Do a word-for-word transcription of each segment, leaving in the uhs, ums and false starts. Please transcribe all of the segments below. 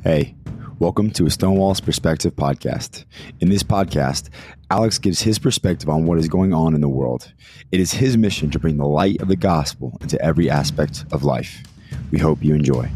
Hey, welcome to a Stonewall's Perspective podcast. In this podcast, Alex gives his perspective on what is going on in the world. It is his mission to bring the light of the gospel into every aspect of life. We hope you enjoy.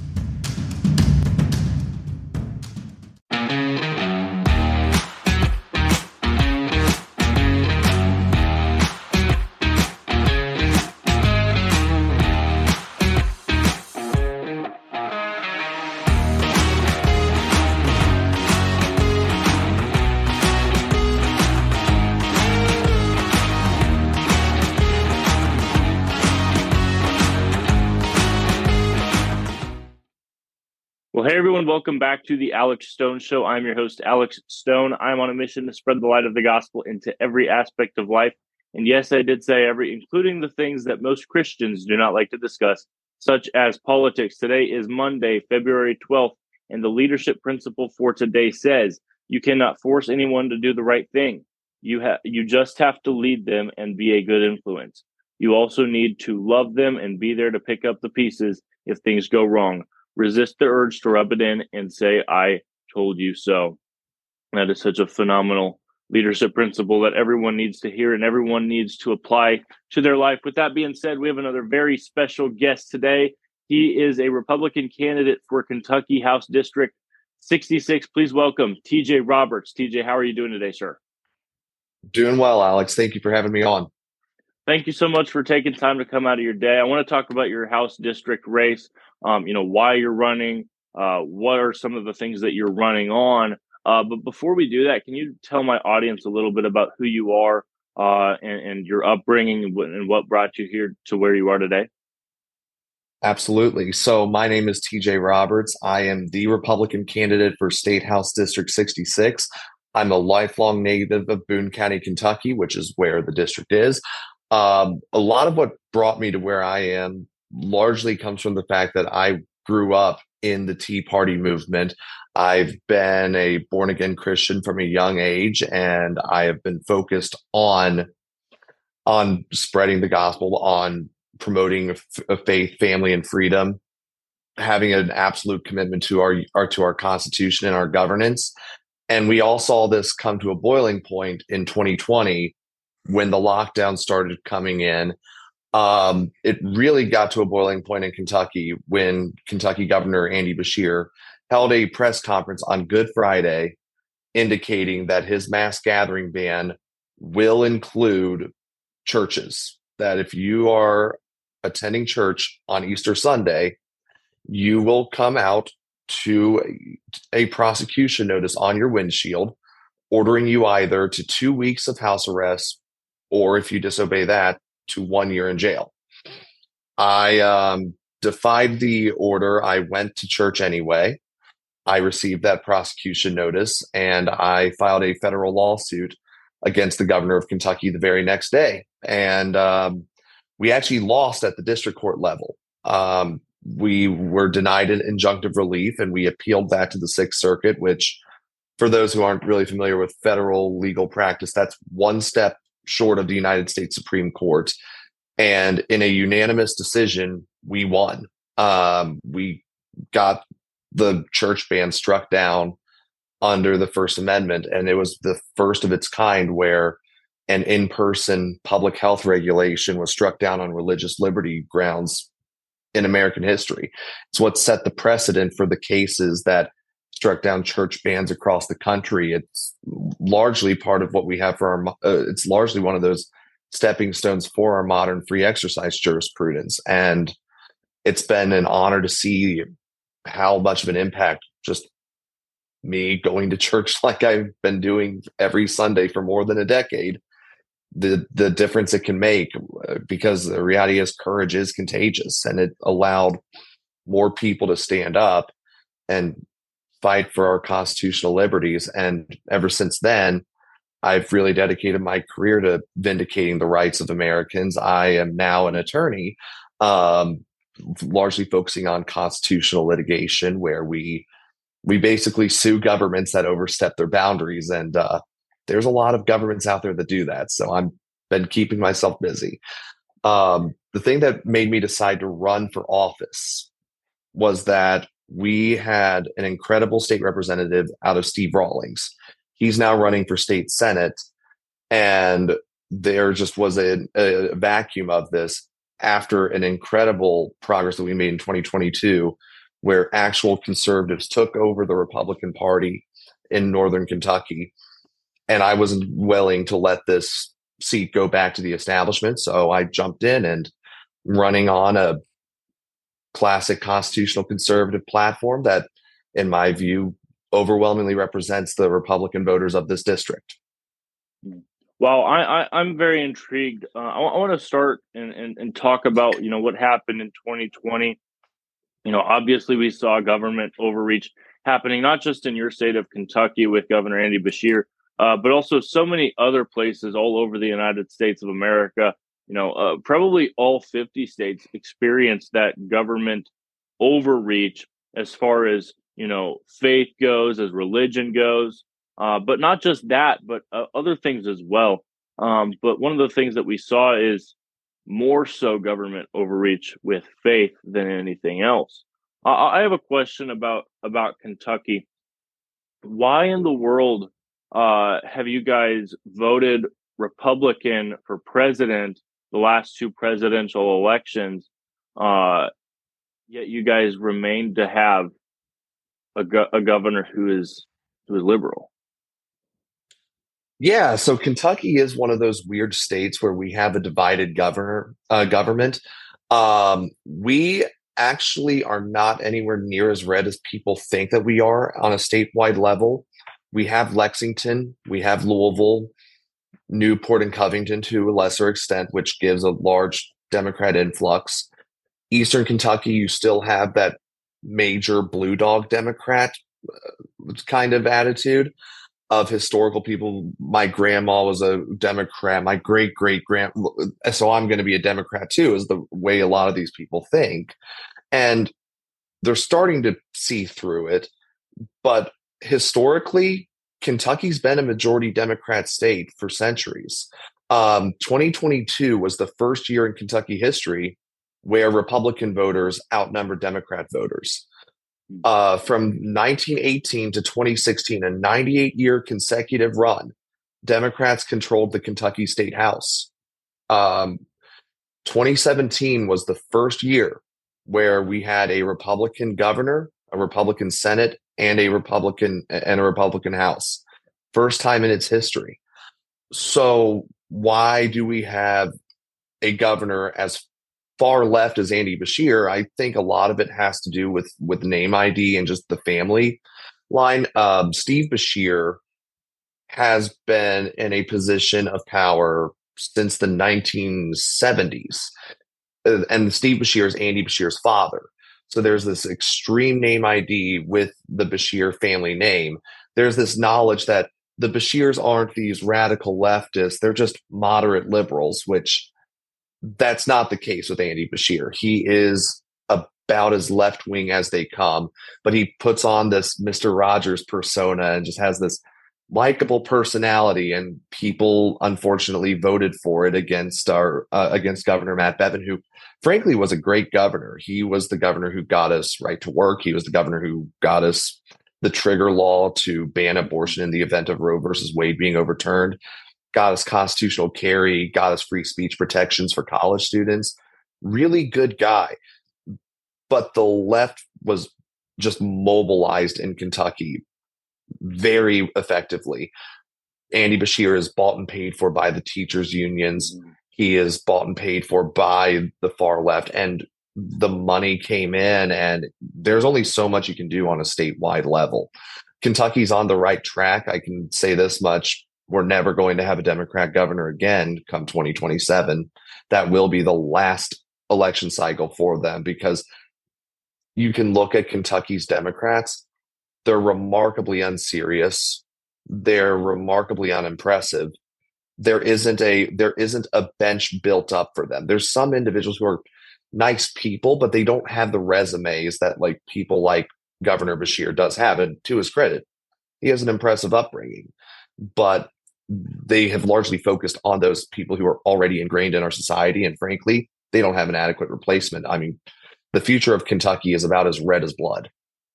Well, hey, everyone. Welcome back to the Alex Stone Show. I'm your host, Alex Stone. I'm on a mission to spread the light of the gospel into every aspect of life. And yes, I did say every, including the things that most Christians do not like to discuss, such as politics. Today is Monday, February twelfth, and the leadership principle for today says you cannot force anyone to do the right thing. You have, you just have to lead them and be a good influence. You also need to love them and be there to pick up the pieces if things go wrong. Resist the urge to rub it in and say, I told you so. That is such a phenomenal leadership principle that everyone needs to hear and everyone needs to apply to their life. With that being said, we have another very special guest today. He is a Republican candidate for Kentucky House District sixty-six. Please welcome T J Roberts. T J, how are you doing today, sir? Doing well, Alex. Thank you for having me on. Thank you so much for taking time to come out of your day. I want to talk about your House District race, um, you know, why you're running, uh, what are some of the things that you're running on. Uh, but before we do that, can you tell my audience a little bit about who you are uh, and, and your upbringing and what, and what brought you here to where you are today? Absolutely. So my name is T J Roberts. I am the Republican candidate for State House District sixty-six. I'm a lifelong native of Boone County, Kentucky, which is where the district is. Um, a lot of what brought me to where I am largely comes from the fact that I grew up in the Tea Party movement. I've been a born-again Christian from a young age, and I have been focused on, on spreading the gospel, on promoting a faith, family, and freedom, having an absolute commitment to our, our to our Constitution and our governance. And we all saw this come to a boiling point in twenty twenty when the lockdown started coming in. Um, it really got to a boiling point in Kentucky when Kentucky Governor Andy Beshear held a press conference on Good Friday indicating that his mass gathering ban will include churches, that if you are attending church on Easter Sunday, you will come out to a, a prosecution notice on your windshield, ordering you either to two weeks of house arrest, or if you disobey that, to one year in jail. I um, defied the order. I went to church anyway. I received that prosecution notice, and I filed a federal lawsuit against the governor of Kentucky the very next day. And um, we actually lost at the district court level. Um, we were denied an injunctive relief, and we appealed that to the Sixth Circuit, which, for those who aren't really familiar with federal legal practice, that's one step short of the United States Supreme Court. And in a unanimous decision, we won. Um, we got the church ban struck down under the First Amendment. And it was the first of its kind where an in-person public health regulation was struck down on religious liberty grounds in American history. It's what set the precedent for the cases that struck down church bans across the country. It's largely part of what we have for our, uh, it's largely one of those stepping stones for our modern free exercise jurisprudence. And it's been an honor to see how much of an impact just me going to church like I've been doing every Sunday for more than a decade, the, the difference it can make, because the reality is courage is contagious, and it allowed more people to stand up and fight for our constitutional liberties. And ever since then, I've really dedicated my career to vindicating the rights of Americans. I am now an attorney, um, largely focusing on constitutional litigation, where we we basically sue governments that overstep their boundaries. And uh, there's a lot of governments out there that do that. So I've been keeping myself busy. Um, the thing that made me decide to run for office was that we had an incredible state representative out of Steve Rawlings. He's now running for state senate, and there just was a, a vacuum of this after an incredible progress that we made in twenty twenty-two, where actual conservatives took over the Republican Party in Northern Kentucky. And I wasn't willing to let this seat go back to the establishment. So I jumped in and running on a classic constitutional conservative platform that, in my view, overwhelmingly represents the Republican voters of this district. Well, I, I, I'm very intrigued. Uh, I, I want to start and, and, and talk about, you know, what happened in twenty twenty. You know, obviously we saw government overreach happening, not just in your state of Kentucky with Governor Andy Beshear, uh, but also so many other places all over the United States of America. You know, uh, probably all fifty states experienced that government overreach as far as, you know, faith goes, as religion goes. Uh, but not just that, but uh, other things as well. Um, but one of the things that we saw is more so government overreach with faith than anything else. Uh, I have a question about about Kentucky. Why in the world uh, have you guys voted Republican for president the last two presidential elections, uh, yet you guys remain to have a, go- a governor who is who is liberal? Yeah, so Kentucky is one of those weird states where we have a divided governor uh, government. Um, we actually are not anywhere near as red as people think that we are on a statewide level. We have Lexington, we have Louisville, Newport, and Covington to a lesser extent, which gives a large Democrat influx. Eastern Kentucky, you still have that major blue dog Democrat uh, kind of attitude of historical people. My grandma was a Democrat, my great great grand, so I'm going to be a Democrat too, is the way a lot of these people think. And they're starting to see through it. But historically, Kentucky's been a majority Democrat state for centuries. Um, twenty twenty-two was the first year in Kentucky history where Republican voters outnumbered Democrat voters. Uh, from nineteen eighteen to twenty sixteen, a ninety-eight year consecutive run, Democrats controlled the Kentucky State House. Um, twenty seventeen was the first year where we had a Republican governor, a Republican Senate, and a Republican and a Republican House. First time in its history. So why do we have a governor as far left as Andy Beshear? I think a lot of it has to do with with name I D and just the family line. Um, Steve Beshear has been in a position of power since the nineteen seventies, uh, and Steve Beshear is Andy Beshear's father. So there's this extreme name I D with the Beshear family name. There's this knowledge that the Beshears aren't these radical leftists; they're just moderate liberals, which that's not the case with Andy Beshear. He is about as left-wing as they come, but he puts on this Mister Rogers persona and just has this likable personality, and people unfortunately voted for it against our uh, against Governor Matt Bevin, who frankly was a great governor. He was the governor who got us right to work. He was the governor who got us the trigger law to ban abortion in the event of Roe versus Wade being overturned, got us constitutional carry, got us free speech protections for college students. Really good guy. But the left was just mobilized in Kentucky very effectively. Andy Beshear is bought and paid for by the teachers' unions. He is bought and paid for by the far left. And the money came in, and there's only so much you can do on a statewide level. Kentucky's on the right track. I can say this much. We're never going to have a Democrat governor again come twenty twenty-seven. That will be the last election cycle for them, because you can look at Kentucky's Democrats. They're remarkably unserious. They're remarkably unimpressive. There isn't a there isn't a bench built up for them. There's some individuals who are nice people, but they don't have the resumes that like people like Governor Beshear does have. And to his credit, he has an impressive upbringing, but they have largely focused on those people who are already ingrained in our society. And frankly, they don't have an adequate replacement. I mean, the future of Kentucky is about as red as blood.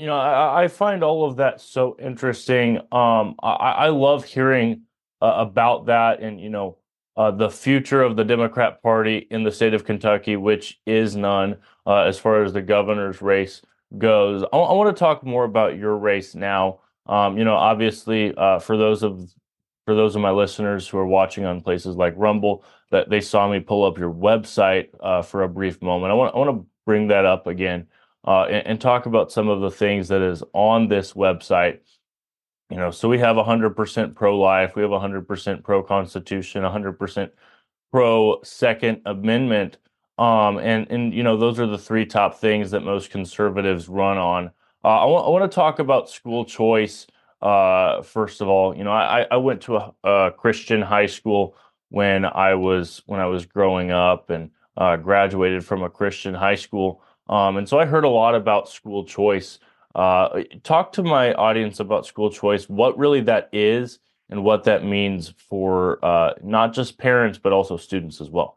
you know, I, I find all of that so interesting. Um, I, I love hearing uh, about that, and you know, uh, the future of the Democrat Party in the state of Kentucky, which is none, uh, as far as the governor's race goes. I, I want to talk more about your race now. Um, you know, obviously, uh, for those of for those of my listeners who are watching on places like Rumble, that they saw me pull up your website uh, for a brief moment. I want I want to bring that up again uh, and, and talk about some of the things that is on this website. You know, so we have one hundred percent pro-life, we have one hundred percent pro-constitution, one hundred percent pro-Second Amendment, um, and and you know those are the three top things that most conservatives run on. Uh, I want I want to talk about school choice. Uh, first of all, you know, I I went to a, a Christian high school when I was when I was growing up, and uh, graduated from a Christian high school. Um, and so I heard a lot about school choice. Uh, talk to my audience about school choice, what really that is, and what that means for uh, not just parents, but also students as well.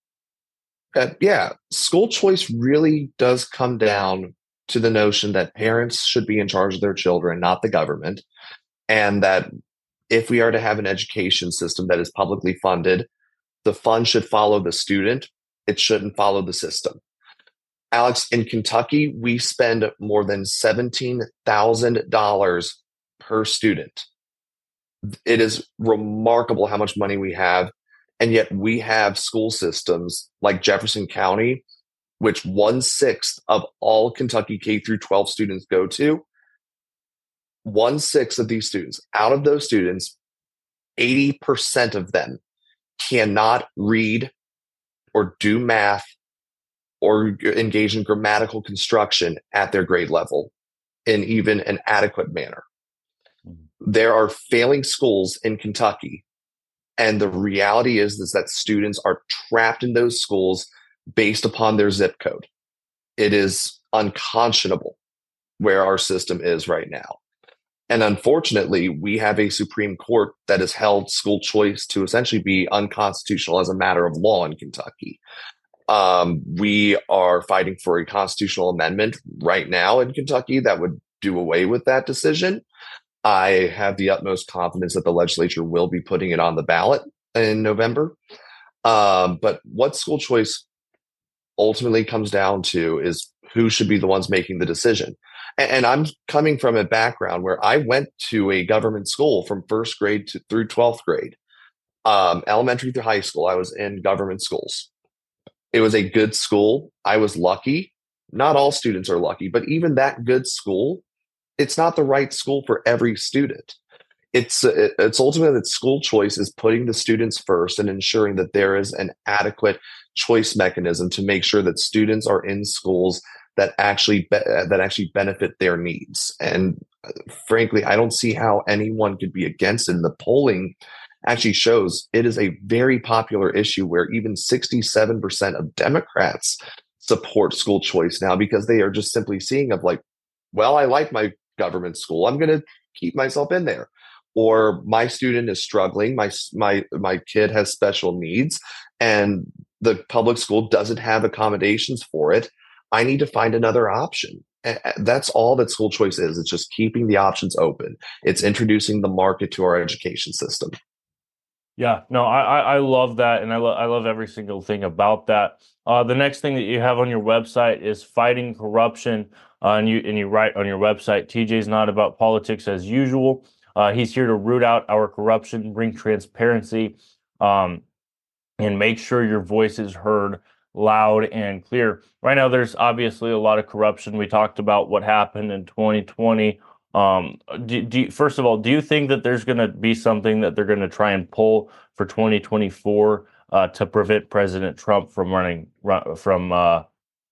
Uh, yeah, school choice really does come down to the notion that parents should be in charge of their children, not the government, and that if we are to have an education system that is publicly funded, the fund should follow the student. It shouldn't follow the system. Alex, in Kentucky, we spend more than seventeen thousand dollars per student. It is remarkable how much money we have. And yet we have school systems like Jefferson County, which one-sixth of all Kentucky K through twelve students go to. One-sixth of these students, out of those students, eighty percent of them cannot read or do math or engage in grammatical construction at their grade level in even an adequate manner. There are failing schools in Kentucky, and the reality is, is that students are trapped in those schools based upon their zip code. It is unconscionable where our system is right now. And unfortunately, we have a Supreme Court that has held school choice to essentially be unconstitutional as a matter of law in Kentucky. Um, we are fighting for a constitutional amendment right now in Kentucky that would do away with that decision. I have the utmost confidence that the legislature will be putting it on the ballot in November. Um, but what school choice ultimately comes down to is who should be the ones making the decision. And, and I'm coming from a background where I went to a government school from first grade to, through twelfth grade. Um, elementary through high school, I was in government schools. It was a good school. I was lucky. Not all students are lucky, but even that good school, it's not the right school for every student. It's it's ultimately that school choice is putting the students first and ensuring that there is an adequate choice mechanism to make sure that students are in schools that actually be, that actually benefit their needs. And frankly, I don't see how anyone could be against it. And the polling actually shows it is a very popular issue where even sixty-seven percent of Democrats support school choice now because they are just simply seeing of like, well, I like my government school, I'm going to keep myself in there. Or my student is struggling, my my my kid has special needs, and the public school doesn't have accommodations for it. I need to find another option. That's all that school choice is. It's just keeping the options open. It's introducing the market to our education system. Yeah, no, I I love that, and I love I love every single thing about that. Uh, the next thing that you have on your website is fighting corruption, uh, and you and you write on your website, T J's not about politics as usual. Uh, he's here to root out our corruption, bring transparency, um, and make sure your voice is heard loud and clear. Right now, there's obviously a lot of corruption. We talked about what happened in twenty twenty. Um, do, do you, first of all, do you think that there's going to be something that they're going to try and pull for twenty twenty-four uh, to prevent President Trump from running run, from uh,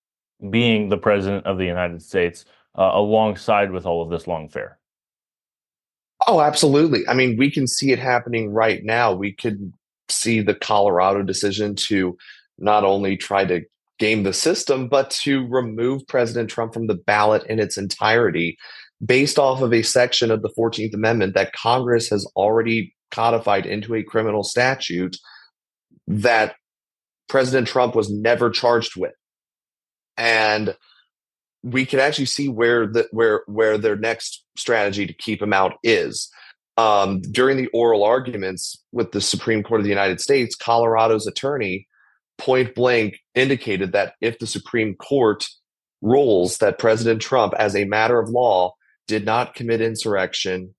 being the president of the United States uh, alongside with all of this lawfare? Oh, absolutely. I mean, we can see it happening right now. We could see the Colorado decision to not only try to game the system, but to remove President Trump from the ballot in its entirety based off of a section of the fourteenth Amendment that Congress has already codified into a criminal statute that President Trump was never charged with. And we can actually see where the where where their next strategy to keep him out is. Um, during the oral arguments with the Supreme Court of the United States, Colorado's attorney point blank indicated that if the Supreme Court rules that President Trump, as a matter of law, did not commit insurrection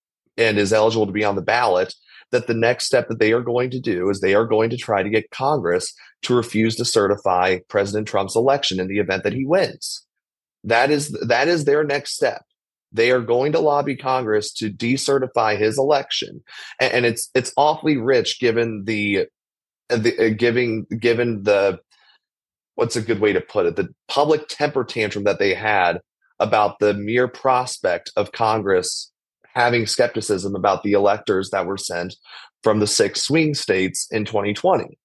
and is eligible to be on the ballot, that the next step that they are going to do is they are going to try to get Congress to refuse to certify President Trump's election in the event that he wins. That is that is their next step. They are going to lobby Congress to decertify his election, and, and it's it's awfully rich given the the uh, giving given the what's a good way to put it the public temper tantrum that they had about the mere prospect of Congress having skepticism about the electors that were sent from the six swing states in twenty twenty.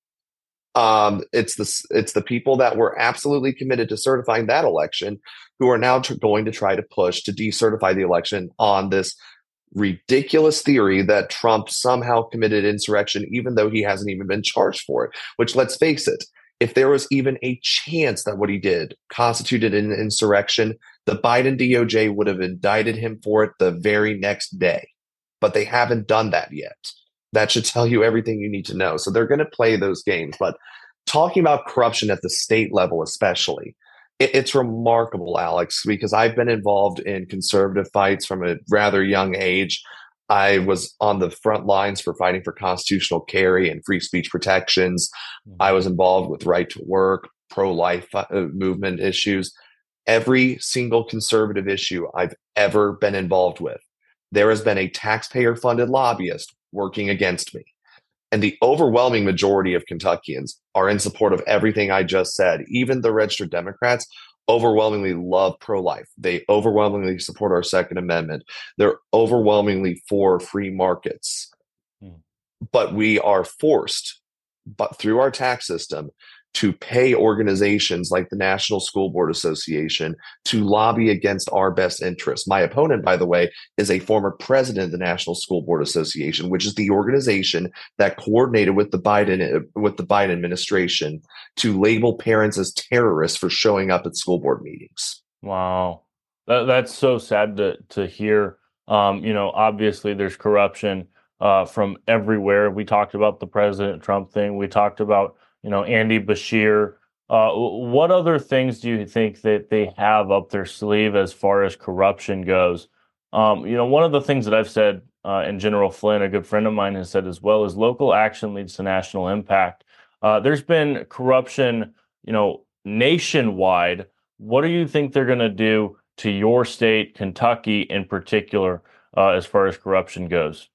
Um, it's the it's the people that were absolutely committed to certifying that election who are now tr- going to try to push to decertify the election on this ridiculous theory that Trump somehow committed insurrection, even though he hasn't even been charged for it. Which, let's face it, if there was even a chance that what he did constituted an insurrection, the Biden D O J would have indicted him for it the very next day. But they haven't done that yet. That should tell you everything you need to know. So they're going to play those games. But talking about corruption at the state level, especially, it, it's remarkable, Alex, because I've been involved in conservative fights from a rather young age. I was on the front lines for fighting for constitutional carry and free speech protections. Mm-hmm. I was involved with right to work, pro-life uh, movement issues. Every single conservative issue I've ever been involved with, there has been a taxpayer-funded lobbyist working against me. And the overwhelming majority of Kentuckians are in support of everything I just said. Even the registered Democrats overwhelmingly love pro-life. They overwhelmingly support our Second Amendment. They're overwhelmingly for free markets. Hmm. But we are forced, but through our tax system, to pay organizations like the National School Board Association to lobby against our best interests. My opponent, by the way, is a former president of the National School Board Association, which is the organization that coordinated with the Biden with the Biden administration to label parents as terrorists for showing up at school board meetings. Wow, that, that's so sad to to hear. Um, you know, obviously there's corruption uh, from everywhere. We talked about the President Trump thing. We talked about you know, Andy Beshear. Uh, what other things do you think that they have up their sleeve as far as corruption goes? Um, you know, one of the things that I've said, uh, and General Flynn, a good friend of mine, has said as well, is local action leads to national impact. Uh, there's been corruption, you know, nationwide. What do you think they're going to do to your state, Kentucky in particular, uh, as far as corruption goes?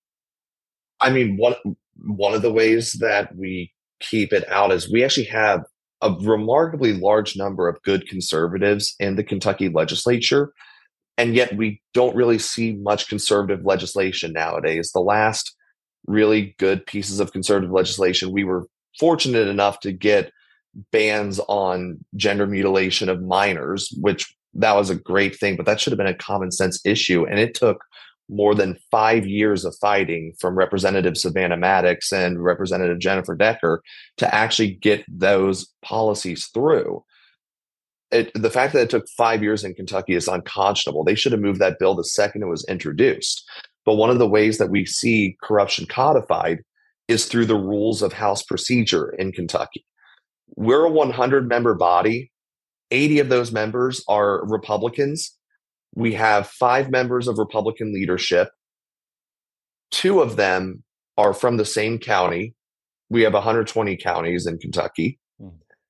I mean, one one of the ways that we keep it out is we actually have a remarkably large number of good conservatives in the Kentucky legislature, and yet we don't really see much conservative legislation nowadays. The last really good pieces of conservative legislation, we were fortunate enough to get bans on gender mutilation of minors, which that was a great thing, but that should have been a common sense issue, and it took more than five years of fighting from Representative Savannah Maddox and Representative Jennifer Decker to actually get those policies through. It, the fact that it took five years in Kentucky is unconscionable. They should have moved that bill the second it was introduced. But one of the ways that we see corruption codified is through the rules of House procedure in Kentucky. We're a one hundred member body. eighty of those members are Republicans. We have five members of Republican leadership. Two of them are from the same county. We have one hundred twenty counties in Kentucky. Mm.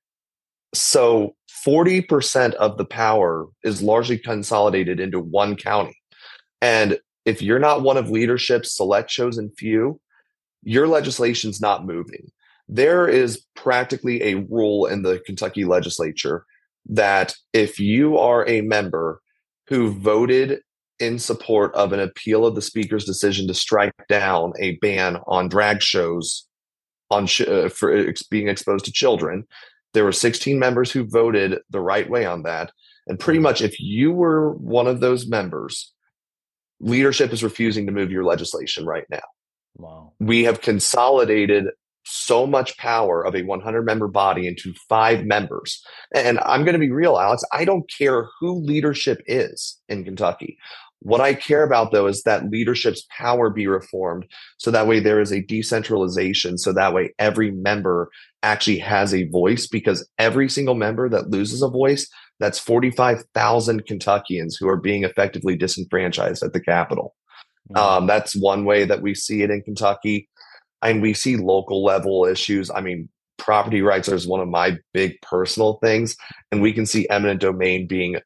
So forty percent of the power is largely consolidated into one county. And if you're not one of leadership's select chosen few, your legislation's not moving. There is practically a rule in the Kentucky legislature that if you are a member who voted in support of an appeal of the speaker's decision to strike down a ban on drag shows on sh- uh, for ex- being exposed to children. There were sixteen members who voted the right way on that. And pretty much if you were one of those members, leadership is refusing to move your legislation right now. Wow. We have consolidated so much power of a one hundred member body into five members. And I'm going to be real, Alex, I don't care who leadership is in Kentucky. What I care about, though, is that leadership's power be reformed so that way there is a decentralization, so that way every member actually has a voice, because every single member that loses a voice, that's forty-five thousand Kentuckians who are being effectively disenfranchised at the Capitol. Mm-hmm. Um, that's one way that we see it in Kentucky. And we see local level issues. I mean, property rights is one of my big personal things, and we can see eminent domain being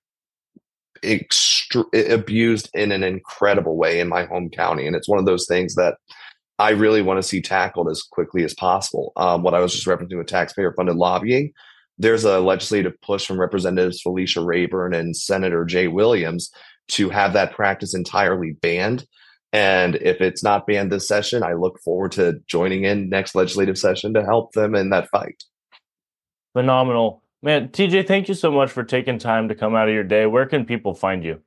Extre- abused in an incredible way in my home county. And it's one of those things that I really want to see tackled as quickly as possible. Um, what I was just referencing with taxpayer funded lobbying, there's a legislative push from Representatives Felicia Rayburn and Senator Jay Williams to have that practice entirely banned. And if it's not banned this session, I look forward to joining in next legislative session to help them in that fight. Phenomenal. Man, T J, thank you so much for taking time to come out of your day. Where can people find you?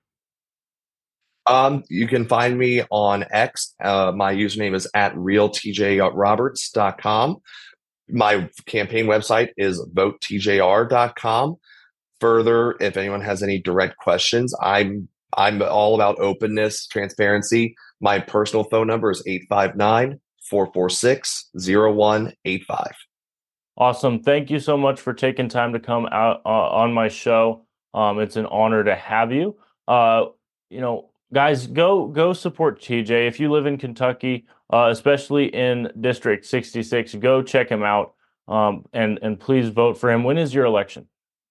Um, you can find me on X. Uh, my username is at real t j roberts dot com. My campaign website is vote t j r dot com. Further, if anyone has any direct questions, I'm I'm all about openness, transparency. My personal phone number is eight five nine, four four six, zero one eight five. Awesome. Thank you so much for taking time to come out uh, on my show. Um, it's an honor to have you. Uh, you know, guys, go go support T J. If you live in Kentucky, uh, especially in District sixty-six, go check him out, um, and, and please vote for him. When is your election?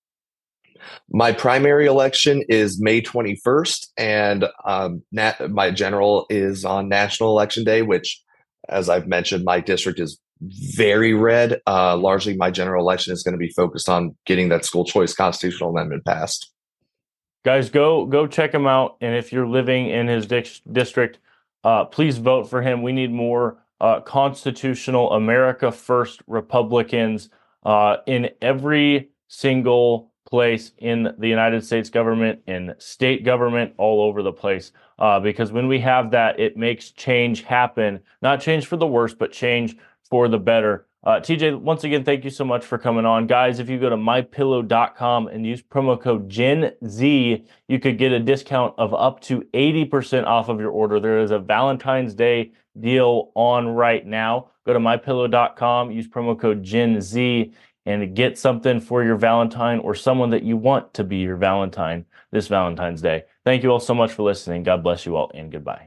My primary election is May twenty-first, and um, nat- my general is on National Election Day, which, as I've mentioned, my district is very red. Uh, largely, my general election is going to be focused on getting that school choice constitutional amendment passed. Guys, go go check him out. And if you're living in his di- district, uh, please vote for him. We need more uh, constitutional America First Republicans uh, in every single place in the United States government, in state government, all over the place. Uh, because when we have that, it makes change happen. Not change for the worse, but change for the better. Uh, T J, once again, thank you so much for coming on. Guys, if you go to my pillow dot com and use promo code Gen Z, you could get a discount of up to eighty percent off of your order. There is a Valentine's Day deal on right now. Go to my pillow dot com, use promo code Gen Z, and get something for your Valentine or someone that you want to be your Valentine this Valentine's Day. Thank you all so much for listening. God bless you all, and goodbye.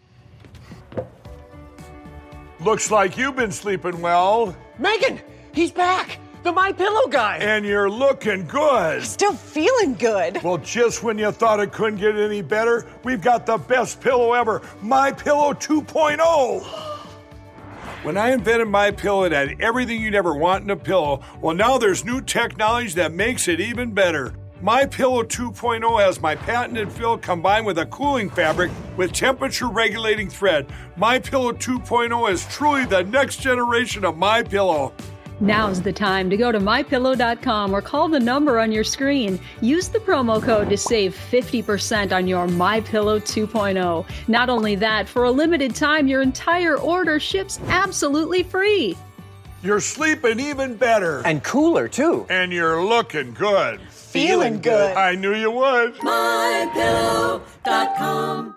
Looks like you've been sleeping well. Megan, he's back. The My Pillow guy. And you're looking good. Still feeling good. Well, just when you thought it couldn't get any better, we've got the best pillow ever, My Pillow two point oh. When I invented My Pillow, it had everything you'd ever want in a pillow. Well, now there's new technology that makes it even better. My Pillow two point oh has my patented fill combined with a cooling fabric with temperature-regulating thread. My Pillow two point oh is truly the next generation of My Pillow. Now's the time to go to my pillow dot com or call the number on your screen. Use the promo code to save fifty percent on your My Pillow two point oh. Not only that, for a limited time, your entire order ships absolutely free. You're sleeping even better. And cooler, too. And you're looking good. Feeling good. I knew you would. my pillow dot com.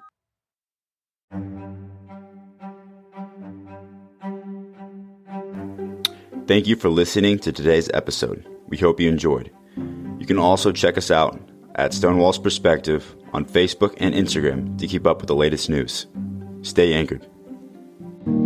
Thank you for listening to today's episode. We hope you enjoyed. You can also check us out at Stonewall's Perspective on Facebook and Instagram to keep up with the latest news. Stay anchored.